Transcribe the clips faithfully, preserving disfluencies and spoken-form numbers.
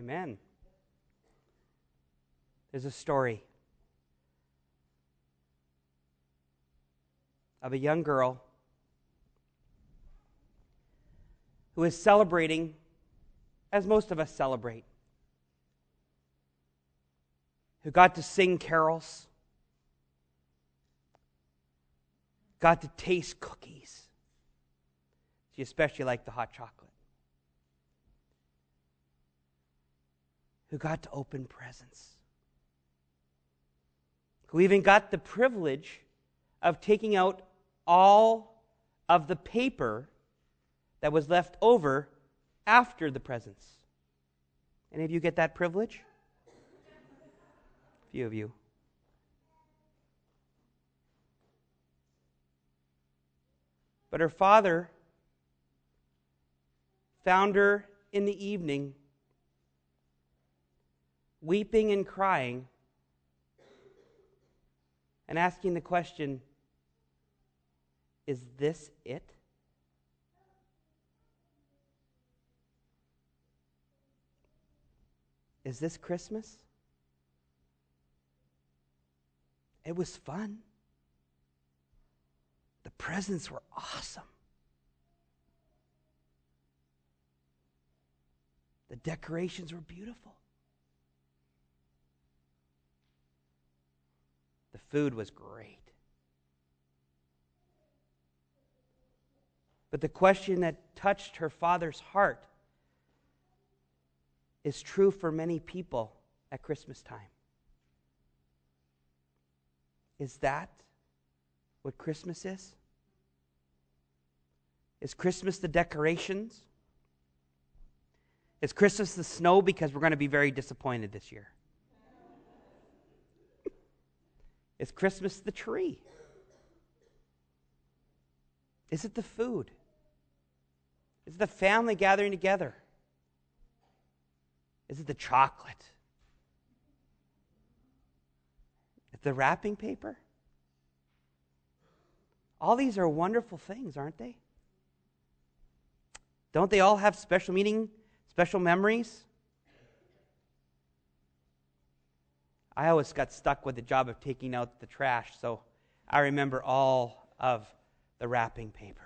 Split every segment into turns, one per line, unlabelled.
Amen. There's a story of a young girl who is celebrating, as most of us celebrate, who got to sing carols, got to taste cookies. She especially liked the hot chocolate. Who got to open presents. Who even got the privilege of taking out all of the paper that was left over after the presents. Any of you get that privilege? A few of you. But her father found her in the evening, weeping and crying, and asking the question, is this it? Is this Christmas? It was fun. The presents were awesome. The decorations were beautiful. The food was great. But the question that touched her father's heart is true for many people at Christmas time. Is that what Christmas is? Is Christmas the decorations? Is Christmas the snow? Because we're going to be very disappointed this year. Is Christmas the tree? Is it the food? Is it the family gathering together? Is it the chocolate? Is it the wrapping paper? All these are wonderful things, aren't they? Don't they all have special meaning, special memories? I always got stuck with the job of taking out the trash, so I remember all of the wrapping paper.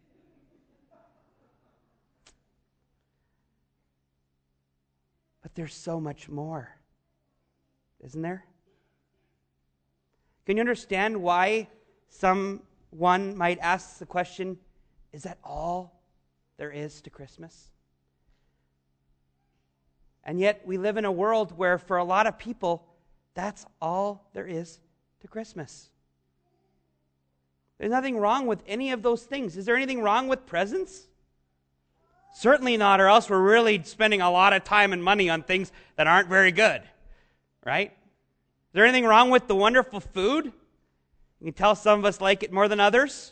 But there's so much more, isn't there? Can you understand why someone might ask the question, is that all there is to Christmas? And yet we live in a world where for a lot of people, that's all there is to Christmas. There's nothing wrong with any of those things. Is there anything wrong with presents? Certainly not, or else we're really spending a lot of time and money on things that aren't very good, right? Is there anything wrong with the wonderful food? You can tell some of us like it more than others.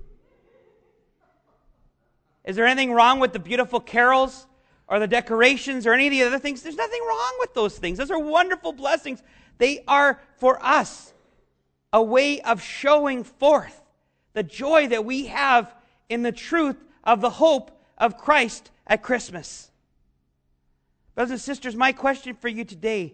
Is there anything wrong with the beautiful carols or the decorations or any of the other things? There's nothing wrong with those things. Those are wonderful blessings. They are, for us, a way of showing forth the joy that we have in the truth of the hope of Christ at Christmas. Brothers and sisters, my question for you today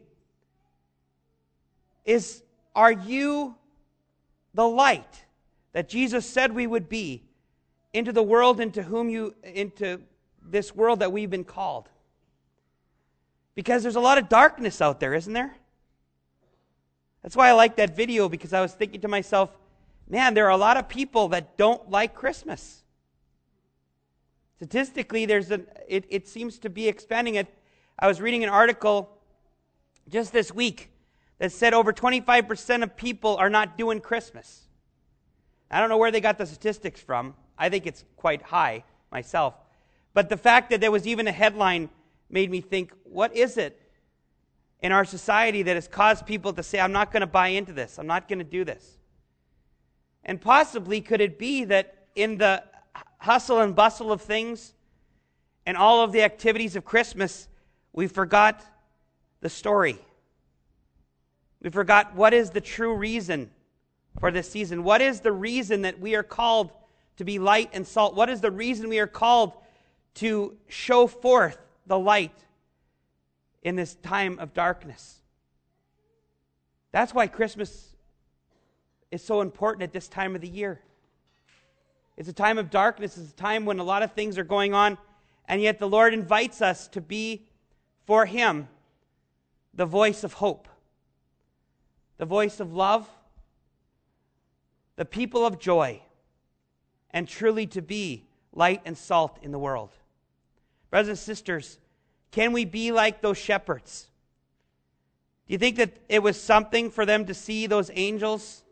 is, are you the light that Jesus said we would be into the world into whom you into this world that we've been called? Because there's a lot of darkness out there, isn't there? That's why I like that video, because I was thinking to myself, man, there are a lot of people that don't like Christmas. Statistically, there's an, it, it seems to be expanding. It. I was reading an article just this week that said over twenty-five percent of people are not doing Christmas. I don't know where they got the statistics from. I think it's quite high myself. But the fact that there was even a headline made me think, what is it in our society that has caused people to say, I'm not going to buy into this. I'm not going to do this. And possibly could it be that in the hustle and bustle of things and all of the activities of Christmas, we forgot the story. We forgot what is the true reason for this season. What is the reason that we are called to be light and salt? What is the reason we are called to show forth the light in this time of darkness. That's why Christmas is so important at this time of the year. It's a time of darkness. It's a time when a lot of things are going on, and yet the Lord invites us to be, for Him, the voice of hope, the voice of love, the people of joy, and truly to be light and salt in the world. Brothers and sisters, can we be like those shepherds? Do you think that it was something for them to see those angels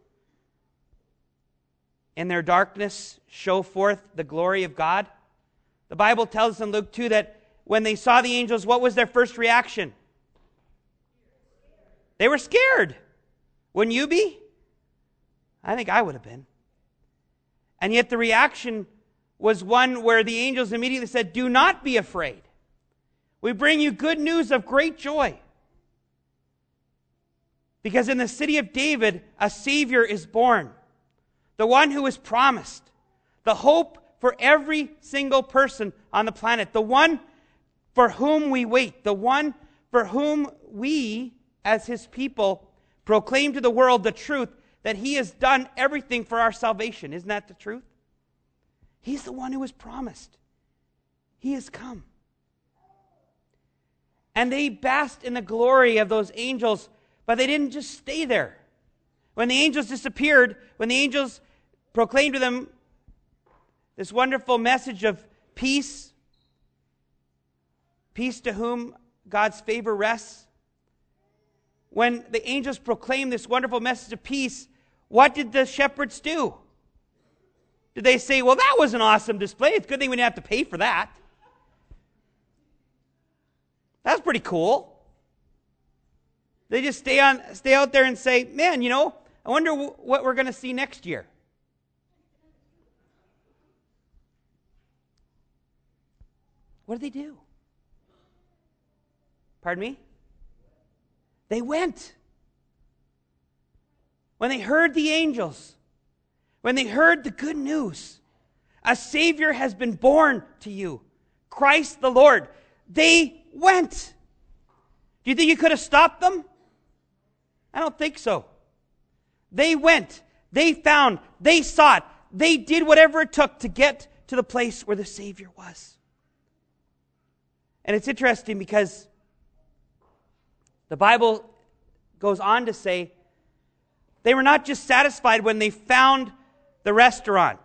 in their darkness show forth the glory of God? The Bible tells us in Luke two that when they saw the angels, what was their first reaction? They were scared. Wouldn't you be? I think I would have been. And yet the reaction was one where the angels immediately said, "Do not be afraid. We bring you good news of great joy. Because in the city of David, a Savior is born, the one who was promised, the hope for every single person on the planet, the one for whom we wait, the one for whom we, as His people, proclaim to the world the truth that He has done everything for our salvation." Isn't that the truth? He's the one who was promised. He has come. And they basked in the glory of those angels, but they didn't just stay there. When the angels disappeared, when the angels proclaimed to them this wonderful message of peace, peace to whom God's favor rests, when the angels proclaimed this wonderful message of peace, what did the shepherds do? Did they say, "Well, that was an awesome display. It's a good thing we didn't have to pay for that. That's pretty cool"? They just stay on, stay out there and say, "Man, you know, I wonder w- what we're going to see next year." What did they do? Pardon me? They went. When they heard the angels, when they heard the good news, a Savior has been born to you, Christ the Lord, they went. Do you think you could have stopped them? I don't think so. They went, they found, they sought, they did whatever it took to get to the place where the Savior was. And it's interesting because the Bible goes on to say they were not just satisfied when they found the restaurant.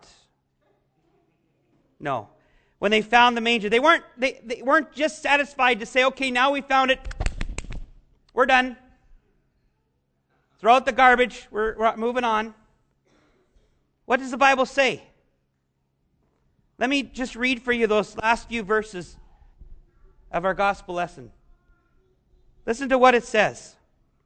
No. When they found the manger, they weren't, they, they weren't just satisfied to say, "Okay, now we found it. We're done. Throw out the garbage. We're, we're moving on." What does the Bible say? Let me just read for you those last few verses of our gospel lesson. Listen to what it says.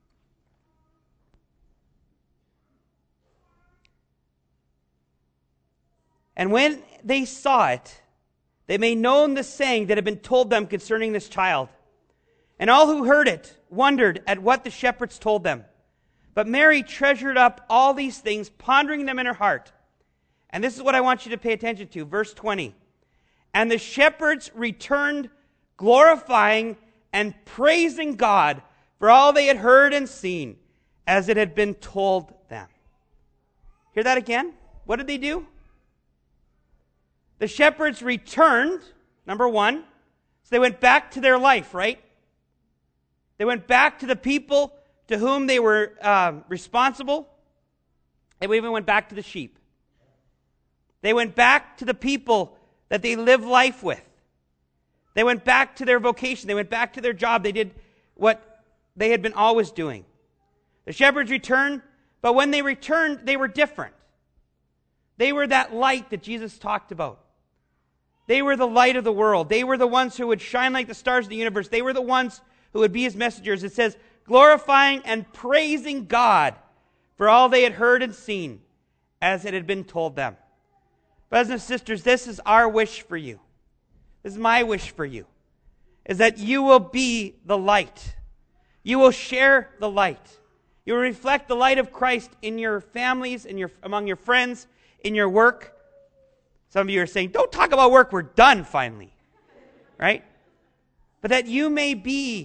"And when they saw it, they made known the saying that had been told them concerning this child. And all who heard it wondered at what the shepherds told them. But Mary treasured up all these things, pondering them in her heart." And this is what I want you to pay attention to. Verse twenty. "And the shepherds returned, glorifying and praising God for all they had heard and seen, as it had been told them." Hear that again? What did they do? The shepherds returned, number one. So they went back to their life, right? They went back to the people to whom they were uh, responsible. They even went back to the sheep. They went back to the people that they live life with. They went back to their vocation. They went back to their job. They did what they had been always doing. The shepherds returned, but when they returned, they were different. They were that light that Jesus talked about. They were the light of the world. They were the ones who would shine like the stars of the universe. They were the ones who would be His messengers. It says, glorifying and praising God for all they had heard and seen, as it had been told them. Brothers and sisters, this is our wish for you. This is my wish for you, is that you will be the light. You will share the light. You will reflect the light of Christ in your families, in your among your friends, in your work. Some of you are saying, "Don't talk about work, we're done finally." Right? But that you may be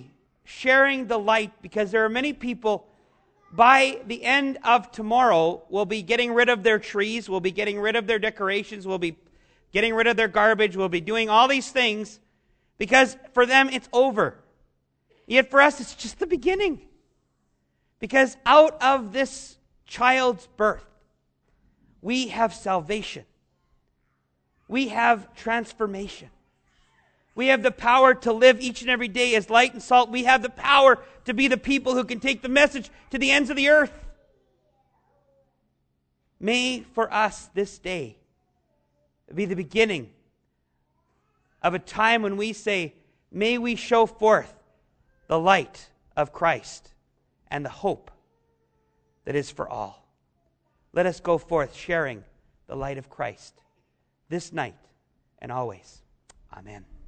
sharing the light, because there are many people by the end of tomorrow will be getting rid of their trees, will be getting rid of their decorations, will be getting rid of their garbage, will be doing all these things because for them it's over. Yet for us it's just the beginning. Because out of this child's birth, we have salvation. We have transformation. We have the power to live each and every day as light and salt. We have the power to be the people who can take the message to the ends of the earth. May for us this day be the beginning of a time when we say, may we show forth the light of Christ and the hope that is for all. Let us go forth sharing the light of Christ this night and always. Amen.